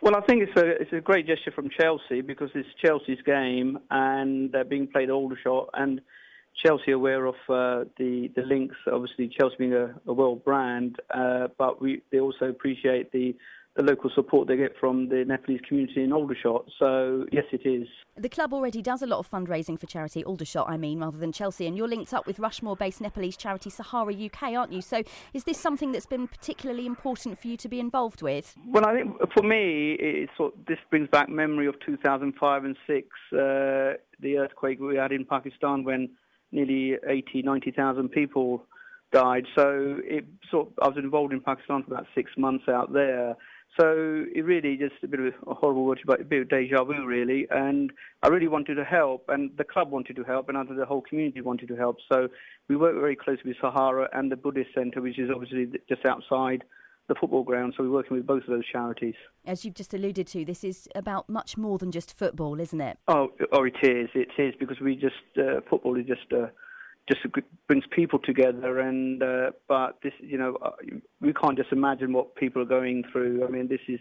Well, I think it's a great gesture from Chelsea because it's Chelsea's game and they're being played at Aldershot, and Chelsea are aware of the links. Obviously, Chelsea being a world brand, but they also appreciate the local support they get from the Nepalese community in Aldershot. So, yes, it is. The club already does a lot of fundraising for charity, Aldershot, rather than Chelsea, and you're linked up with Rushmore-based Nepalese charity Sahara UK, aren't you? So is this something that's been particularly important for you to be involved with? Well, I think for me, this brings back memory of 2005 and 6, the earthquake we had in Pakistan when nearly 90,000 people died. So I was involved in Pakistan for about 6 months out there. So it really just a bit of a horrible word, but a bit of deja vu, really. And I really wanted to help, and the club wanted to help, and the whole community wanted to help. So we work very closely with Sahara and the Buddhist Centre, which is obviously just outside the football ground. So we're working with both of those charities. As you've just alluded to, this is about much more than just football, isn't it? Oh, it is. It is, because football is just brings people together, and but this, we can't just imagine what people are going through. I mean, this is,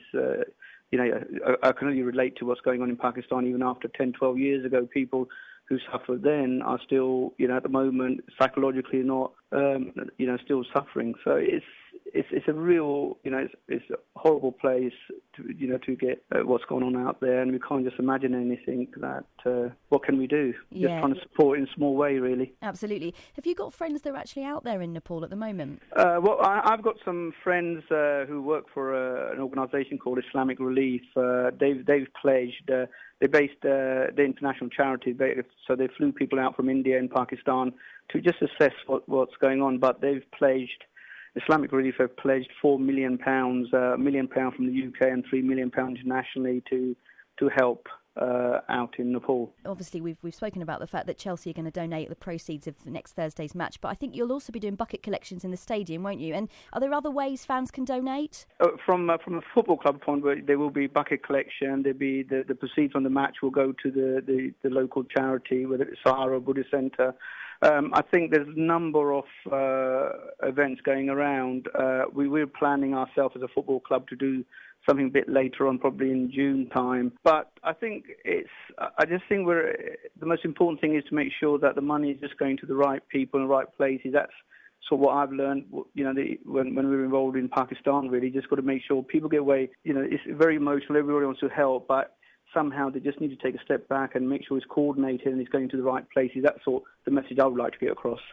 I can only relate to what's going on in Pakistan. Even after 10, 12 years ago, people who suffered then are still, at the moment, psychologically not, still suffering. So it's a real, it's a horrible place to get what's going on out there, and we can't just imagine anything that, what can we do? Yeah. Just trying to support in a small way, really. Absolutely. Have you got friends that are actually out there in Nepal at the moment? Well, I've got some friends who work for an organisation called Islamic Relief. They've pledged, they're based, the international charity, so they flew people out from India and Pakistan to just assess what's going on, but they've pledged, Islamic Relief have pledged £4 million, £1 million from the UK and £3 million internationally to help out in Nepal. Obviously, we've spoken about the fact that Chelsea are going to donate the proceeds of next Thursday's match, but I think you'll also be doing bucket collections in the stadium, won't you? And are there other ways fans can donate? From a football club point, where there will be bucket collection. There'll be the proceeds from the match will go to the local charity, whether it's Sahara or Buddhist Centre. I think there's a number of events going around. We're planning ourselves as a football club to do something a bit later on, probably in June time. But I think the most important thing is to make sure that the money is just going to the right people in the right places. That's sort of what I've learned, when we were involved in Pakistan, really. Just got to make sure people get away. It's very emotional. Everybody wants to help, but somehow they just need to take a step back and make sure it's coordinated and it's going to the right places. That's sort of the message I would like to get across.